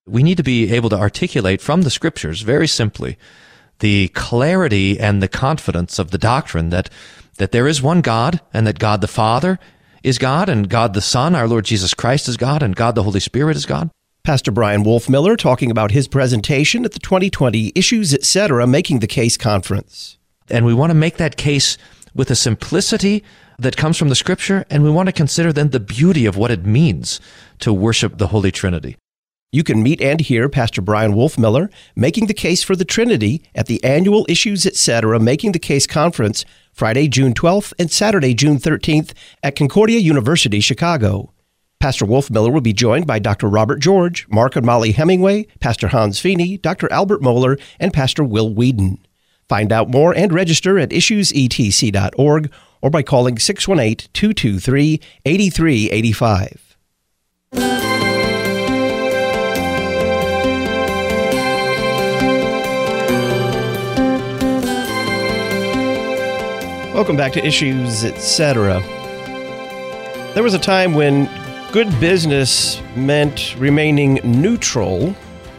We need to be able to articulate from the Scriptures very simply the clarity and the confidence of the doctrine that there is one God, and that God the Father is God, and God the Son, our Lord Jesus Christ, is God, and God the Holy Spirit is God. Pastor Brian Wolfmueller talking about his presentation at the 2020 Issues, Etc. Making the Case Conference. And we want to make that case with a simplicity that comes from the Scripture, and we want to consider then the beauty of what it means to worship the Holy Trinity. You can meet and hear Pastor Brian Wolfmueller making the case for the Trinity at the annual Issues, Etc. Making the Case Conference, Friday, June 12th and Saturday, June 13th at Concordia University, Chicago. Pastor Wolfmueller will be joined by Dr. Robert George, Mark and Molly Hemingway, Pastor Hans Feeney, Dr. Albert Moeller, and Pastor Will Whedon. Find out more and register at issuesetc.org or by calling 618-223-8385. Welcome back to Issues, Etc. There was a time when good business meant remaining neutral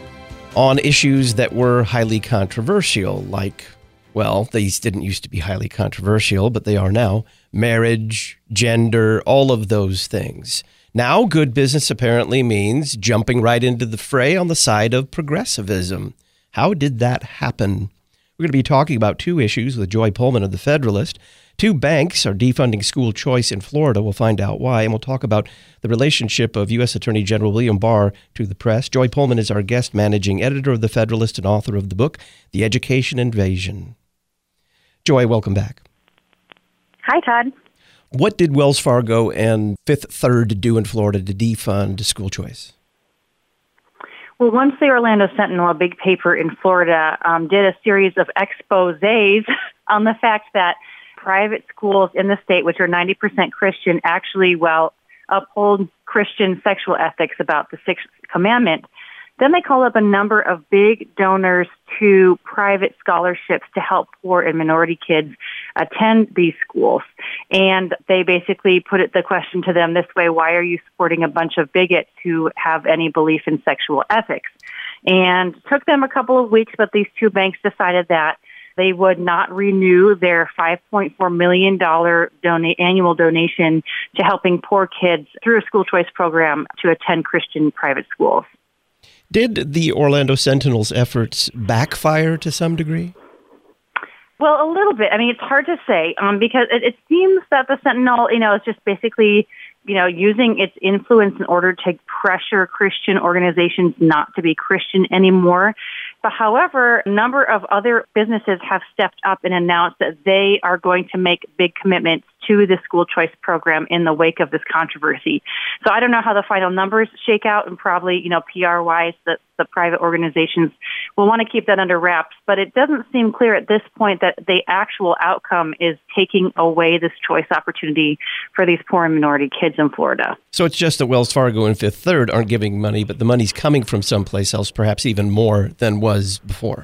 on issues that were highly controversial, like, well, these didn't used to be highly controversial, but they are now. Marriage, gender, all of those things. Now, good business apparently means jumping right into the fray on the side of progressivism. How did that happen? We're going to be talking about two issues with Joy Pullman of The Federalist. Two banks are defunding school choice in Florida. We'll find out why, and we'll talk about the relationship of U.S. Attorney General William Barr to the press. Joy Pullman is our guest managing editor of The Federalist and author of the book, The Education Invasion. Joy, welcome back. Hi, Todd. What did Wells Fargo and Fifth Third do in Florida to defund school choice? Well, once the Orlando Sentinel, a big paper in Florida, did a series of exposés on the fact that private schools in the state, which are 90% Christian, actually, uphold Christian sexual ethics about the Sixth Commandment, then they called up a number of big donors to private scholarships to help poor and minority kids attend these schools. And they basically put the question to them this way: why are you supporting a bunch of bigots who have any belief in sexual ethics? And it took them a couple of weeks, but these two banks decided that they would not renew their $5.4 million annual donation to helping poor kids through a school choice program to attend Christian private schools. Did the Orlando Sentinel's efforts backfire to some degree? Well, a little bit. I mean, it's hard to say because it seems that the Sentinel, is just basically, using its influence in order to pressure Christian organizations not to be Christian anymore. But however, a number of other businesses have stepped up and announced that they are going to make big commitments to the school choice program in the wake of this controversy. So I don't know how the final numbers shake out, and probably, PR-wise, the private organizations will want to keep that under wraps. But it doesn't seem clear at this point that the actual outcome is taking away this choice opportunity for these poor and minority kids in Florida. So it's just that Wells Fargo and Fifth Third aren't giving money, but the money's coming from someplace else, perhaps even more than was before.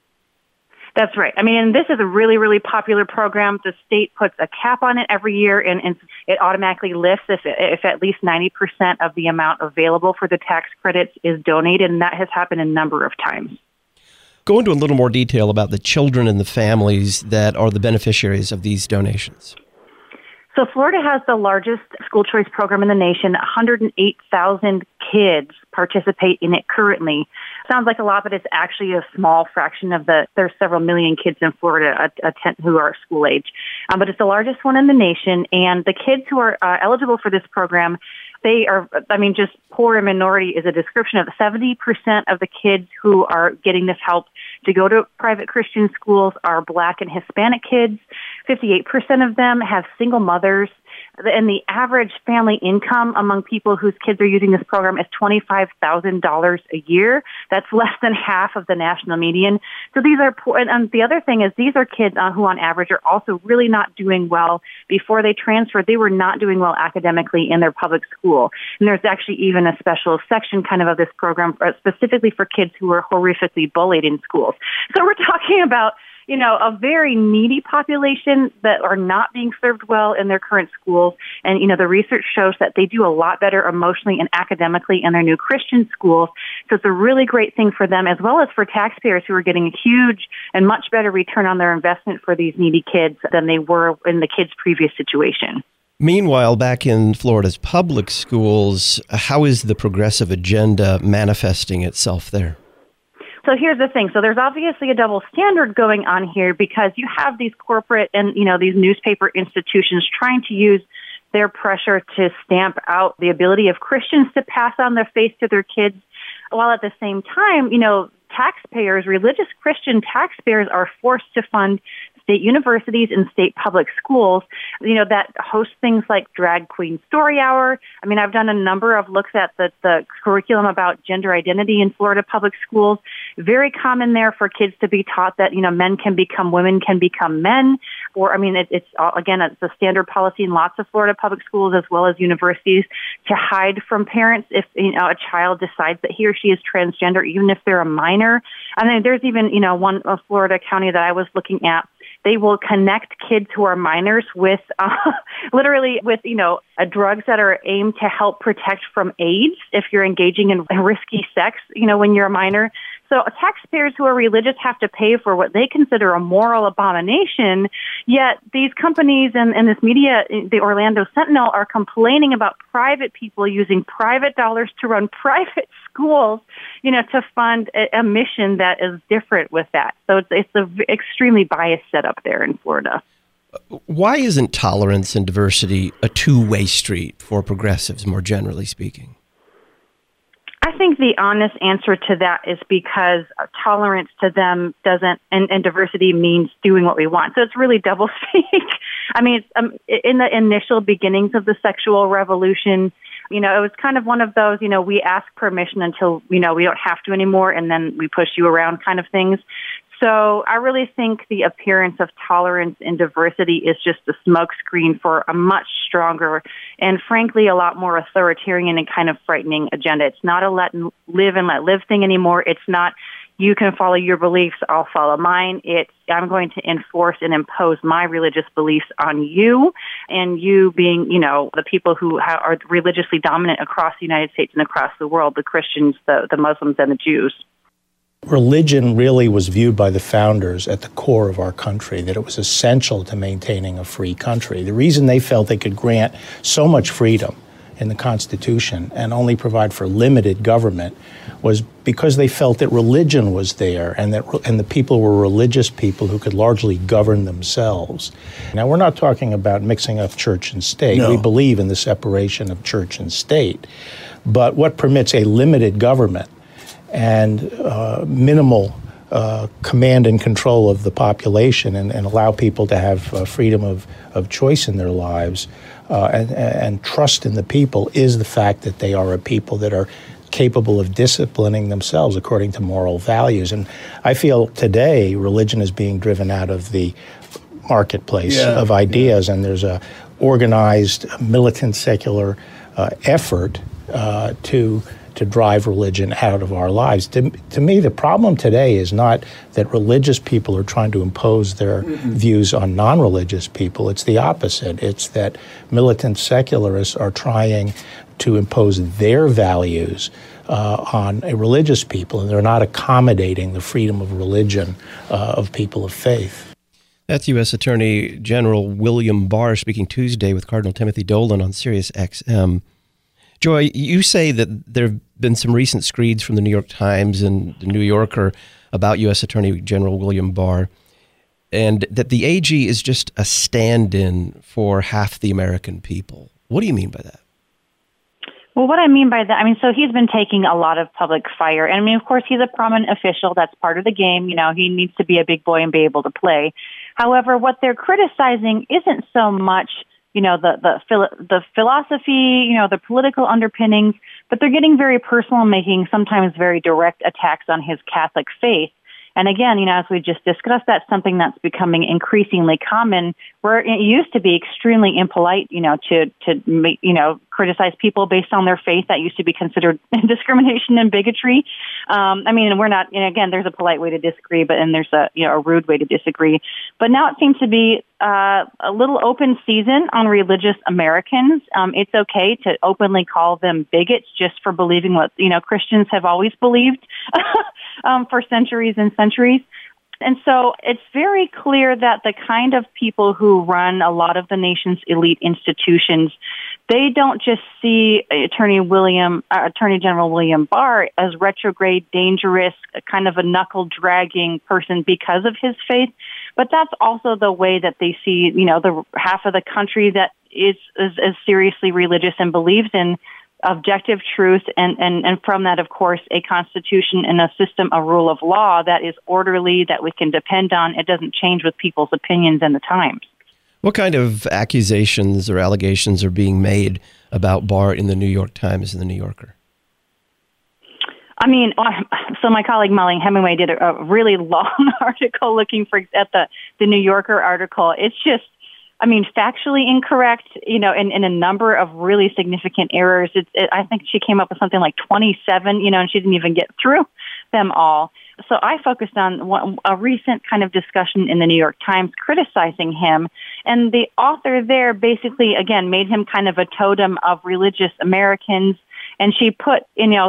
That's right. I mean, and this is a really, really popular program. The state puts a cap on it every year, and it automatically lifts if at least 90% of the amount available for the tax credits is donated, and that has happened a number of times. Go into a little more detail about the children and the families that are the beneficiaries of these donations. So Florida has the largest school choice program in the nation. 108,000 kids participate in it currently. Sounds like a lot, but it's actually a small fraction of there's several million kids in Florida who are school age. But it's the largest one in the nation, and the kids who are eligible for this program, they are, just poor and minority is a description of 70% of the kids who are getting this help to go to private Christian schools are Black and Hispanic kids. 58% of them have single mothers. And the average family income among people whose kids are using this program is $25,000 a year. That's less than half of the national median. So these are poor. And the other thing is these are kids who on average are also really not doing well. Before they transferred, they were not doing well academically in their public school. And there's actually even a special section kind of this program specifically for kids who were horrifically bullied in schools. So we're talking about a very needy population that are not being served well in their current schools. And, the research shows that they do a lot better emotionally and academically in their new Christian schools. So it's a really great thing for them, as well as for taxpayers who are getting a huge and much better return on their investment for these needy kids than they were in the kids' previous situation. Meanwhile, back in Florida's public schools, how is the progressive agenda manifesting itself there? So here's the thing. So there's obviously a double standard going on here because you have these corporate and, these newspaper institutions trying to use their pressure to stamp out the ability of Christians to pass on their faith to their kids, while at the same time, taxpayers, religious Christian taxpayers, are forced to fund state universities and state public schools, that host things like Drag Queen Story Hour. I mean, I've done a number of looks at the curriculum about gender identity in Florida public schools. Very common there for kids to be taught that, men can become women, can become men. Or, it's a standard policy in lots of Florida public schools as well as universities to hide from parents if, a child decides that he or she is transgender, even if they're a minor. I mean, there's even, a Florida county that I was looking at. They will connect kids who are minors with, drugs that are aimed to help protect from AIDS if you're engaging in risky sex, when you're a minor. So taxpayers who are religious have to pay for what they consider a moral abomination, yet these companies and this media, the Orlando Sentinel, are complaining about private people using private dollars to run private schools, to fund a mission that is different with that. So it's an extremely biased setup there in Florida. Why isn't tolerance and diversity a two-way street for progressives, more generally speaking? I think the honest answer to that is because tolerance to them doesn't, and diversity means doing what we want. So it's really doublespeak. I mean, in the initial beginnings of the sexual revolution, it was kind of one of those, we ask permission until, we don't have to anymore, and then we push you around kind of things. So I really think the appearance of tolerance and diversity is just a smokescreen for a much stronger and, frankly, a lot more authoritarian and kind of frightening agenda. It's not a let live thing anymore. It's not you can follow your beliefs, I'll follow mine. It's I'm going to enforce and impose my religious beliefs on you, and you being, the people who are religiously dominant across the United States and across the world, the Christians, the Muslims, and the Jews. Religion really was viewed by the founders at the core of our country, that it was essential to maintaining a free country. The reason they felt they could grant so much freedom in the Constitution and only provide for limited government was because they felt that religion was there and the people were religious people who could largely govern themselves. Now, we're not talking about mixing up church and state. No. We believe in the separation of church and state. But what permits a limited government and minimal command and control of the population and allow people to have freedom of choice in their lives and trust in the people is the fact that they are a people that are capable of disciplining themselves according to moral values. And I feel today religion is being driven out of the marketplace of ideas, and there's a organized militant secular effort to drive religion out of our lives. To me, the problem today is not that religious people are trying to impose their views on non-religious people. It's the opposite. It's that militant secularists are trying to impose their values on a religious people, and they're not accommodating the freedom of religion of people of faith. That's U.S. Attorney General William Barr speaking Tuesday with Cardinal Timothy Dolan on Sirius XM. Joy, you say that there have been some recent screeds from the New York Times and the New Yorker about U.S. Attorney General William Barr, and that the AG is just a stand-in for half the American people. What do you mean by that? Well, what I mean by that, so he's been taking a lot of public fire. And of course, he's a prominent official. That's part of the game. He needs to be a big boy and be able to play. However, what they're criticizing isn't so much the philosophy, the political underpinnings, but they're getting very personal and making sometimes very direct attacks on his Catholic faith. And again, as we just discussed, that's something that's becoming increasingly common, where it used to be extremely impolite, to criticize people based on their faith. That used to be considered discrimination and bigotry. We're not, again, there's a polite way to disagree, but then there's a rude way to disagree. But now it seems to be a little open season on religious Americans. It's okay to openly call them bigots just for believing what, Christians have always believed for centuries and centuries. And so it's very clear that the kind of people who run a lot of the nation's elite institutions, they don't just see Attorney General William Barr as retrograde, dangerous, kind of a knuckle-dragging person because of his faith, but that's also the way that they see, the half of the country that is seriously religious and believes in objective truth, and from that, of course, a constitution and a system, a rule of law that is orderly, that we can depend on. It doesn't change with people's opinions and the times. What kind of accusations or allegations are being made about Barr in the New York Times and the New Yorker? So my colleague Molly Hemingway did a really long article looking at the New Yorker article. It's just, factually incorrect, in a number of really significant errors. I think she came up with something like 27, and she didn't even get through them all. So I focused on a recent kind of discussion in the New York Times criticizing him. And the author there basically, again, made him kind of a totem of religious Americans. And she put,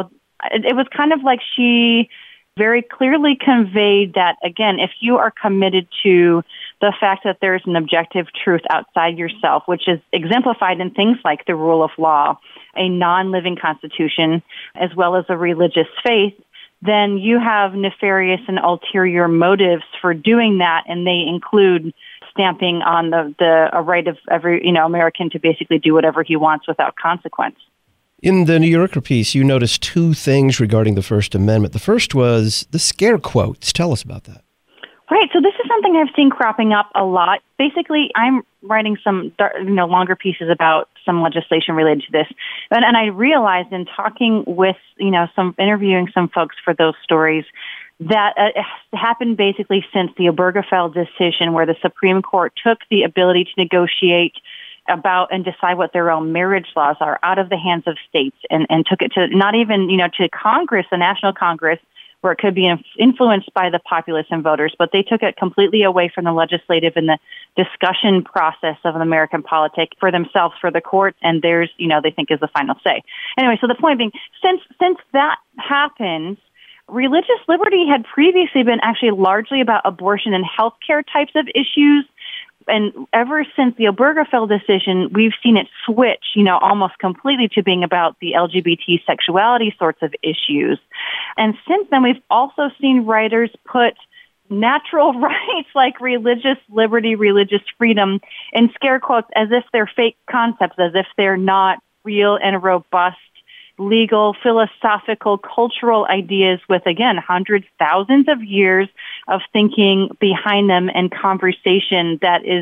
it was kind of like she very clearly conveyed that, again, if you are committed to the fact that there's an objective truth outside yourself, which is exemplified in things like the rule of law, a non-living constitution, as well as a religious faith, then you have nefarious and ulterior motives for doing that, and they include stamping on the right of every American to basically do whatever he wants without consequence. In the New Yorker piece, you noticed two things regarding the First Amendment. The first was the scare quotes. Tell us about that. Right. So this is something I've seen cropping up a lot. Basically, I'm writing some longer pieces about some legislation related to this, and I realized in talking with interviewing some folks for those stories that it happened basically since the Obergefell decision, where the Supreme Court took the ability to negotiate about and decide what their own marriage laws are out of the hands of states, and took it to not even to Congress, the National Congress, where it could be influenced by the populace and voters, but they took it completely away from the legislative and the discussion process of American politics for themselves, for the courts, and theirs, they think is the final say. Anyway, so the point being, since that happened, religious liberty had previously been actually largely about abortion and healthcare types of issues. And ever since the Obergefell decision, we've seen it switch, almost completely to being about the LGBT sexuality sorts of issues. And since then, we've also seen writers put natural rights like religious liberty, religious freedom in scare quotes as if they're fake concepts, as if they're not real and robust legal, philosophical, cultural ideas with, again, hundreds, thousands of years of thinking behind them and conversation that is,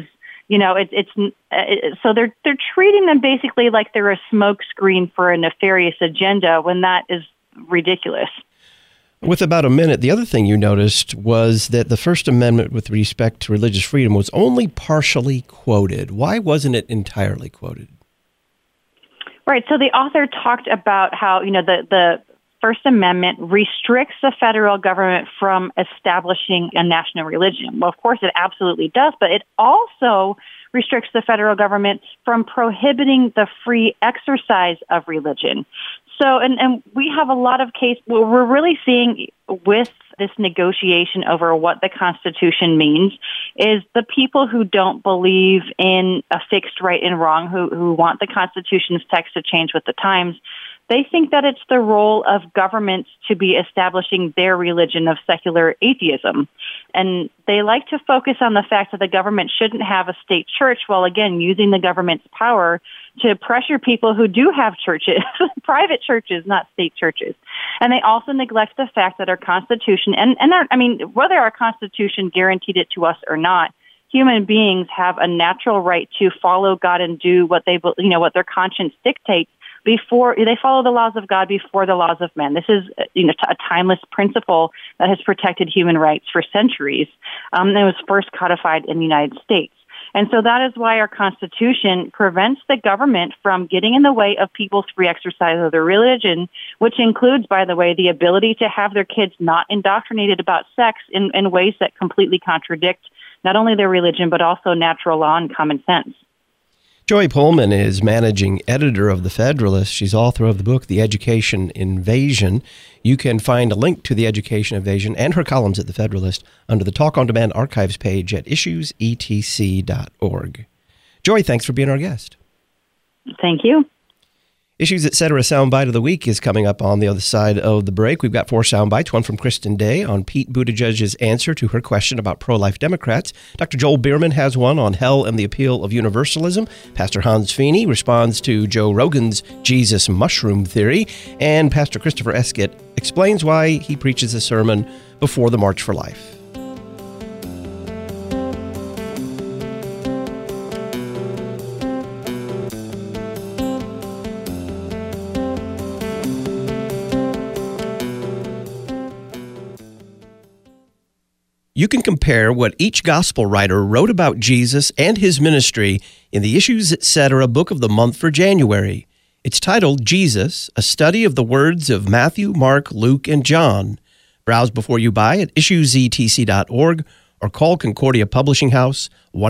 so they're treating them basically like they're a smokescreen for a nefarious agenda, when that is ridiculous. With about a minute, the other thing you noticed was that the First Amendment with respect to religious freedom was only partially quoted. Why wasn't it entirely quoted? Right. So the author talked about how, the First Amendment restricts the federal government from establishing a national religion. Well, of course, it absolutely does, but it also restricts the federal government from prohibiting the free exercise of religion. So, and we have a lot of cases where we're really seeing with this negotiation over what the Constitution means is the people who don't believe in a fixed right and wrong, who want the Constitution's text to change with the times. They think that it's the role of governments to be establishing their religion of secular atheism. And they like to focus on the fact that the government shouldn't have a state church, while, again, using the government's power to pressure people who do have churches, private churches, not state churches. And they also neglect the fact that our Constitution, whether our Constitution guaranteed it to us or not, human beings have a natural right to follow God and do what what their conscience dictates, they follow the laws of God before the laws of men. This is a timeless principle that has protected human rights for centuries. And it was first codified in the United States. And so that is why our Constitution prevents the government from getting in the way of people's free exercise of their religion, which includes, by the way, the ability to have their kids not indoctrinated about sex in ways that completely contradict not only their religion, but also natural law and common sense. Joy Pullman is managing editor of The Federalist. She's author of the book, The Education Invasion. You can find a link to The Education Invasion and her columns at The Federalist under the Talk on Demand archives page at issuesetc.org. Joy, thanks for being our guest. Thank you. Issues Etc. Soundbite of the Week is coming up on the other side of the break. We've got 4 soundbites, one from Kristen Day on Pete Buttigieg's answer to her question about pro-life Democrats. Dr. Joel Bierman has one on hell and the appeal of universalism. Pastor Hans Feeney responds to Joe Rogan's Jesus mushroom theory. And Pastor Christopher Eskett explains why he preaches a sermon before the March for Life. You can compare what each gospel writer wrote about Jesus and his ministry in the Issues Etc. book of the month for January. It's titled Jesus, A Study of the Words of Matthew, Mark, Luke, and John. Browse before you buy at issuesetc.org or call Concordia Publishing House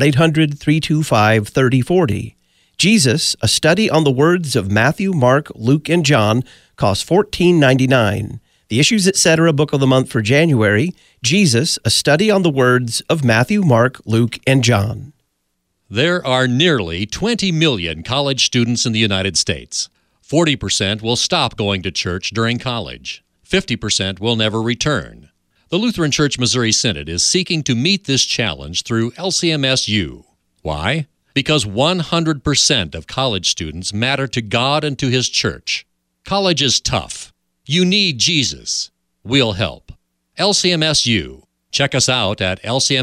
1-800-325-3040. Jesus, A Study on the Words of Matthew, Mark, Luke, and John costs $14.99. The Issues Etc. book of the month for January, Jesus, A Study on the Words of Matthew, Mark, Luke, and John. There are nearly 20 million college students in the United States. 40% will stop going to church during college. 50% will never return. The Lutheran Church Missouri Synod is seeking to meet this challenge through LCMSU. Why? Because 100% of college students matter to God and to His church. College is tough. You need Jesus. We'll help. LCMSU. Check us out at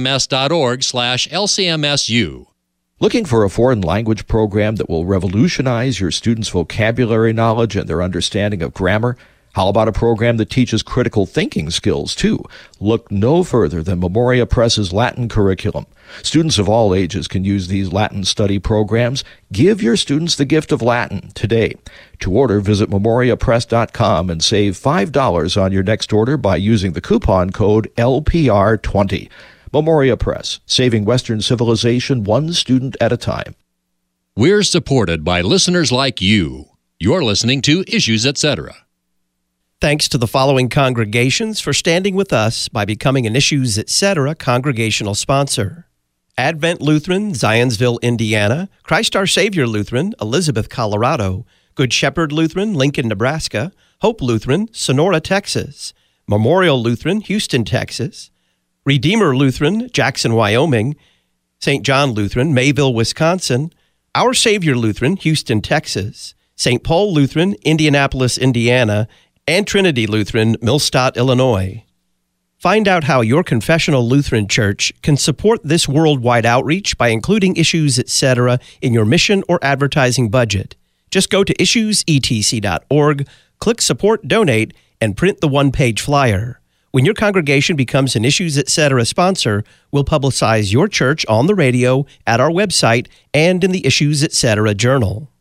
lcms.org/LCMSU. Looking for a foreign language program that will revolutionize your students' vocabulary knowledge and their understanding of grammar? How about a program that teaches critical thinking skills, too? Look no further than Memoria Press's Latin curriculum. Students of all ages can use these Latin study programs. Give your students the gift of Latin today. To order, visit memoriapress.com and save $5 on your next order by using the coupon code LPR20. Memoria Press, saving Western civilization one student at a time. We're supported by listeners like you. You're listening to Issues Etc. Thanks to the following congregations for standing with us by becoming an Issues Etc. congregational sponsor: Advent Lutheran, Zionsville, Indiana; Christ Our Savior Lutheran, Elizabeth, Colorado; Good Shepherd Lutheran, Lincoln, Nebraska; Hope Lutheran, Sonora, Texas; Memorial Lutheran, Houston, Texas; Redeemer Lutheran, Jackson, Wyoming; St. John Lutheran, Mayville, Wisconsin; Our Savior Lutheran, Houston, Texas; St. Paul Lutheran, Indianapolis, Indiana; and Trinity Lutheran, Millstadt, Illinois. Find out how your confessional Lutheran church can support this worldwide outreach by including Issues Etc. in your mission or advertising budget. Just go to issuesetc.org, click Support Donate, and print the one-page flyer. When your congregation becomes an Issues Etc. sponsor, we'll publicize your church on the radio, at our website, and in the Issues Etc. Journal.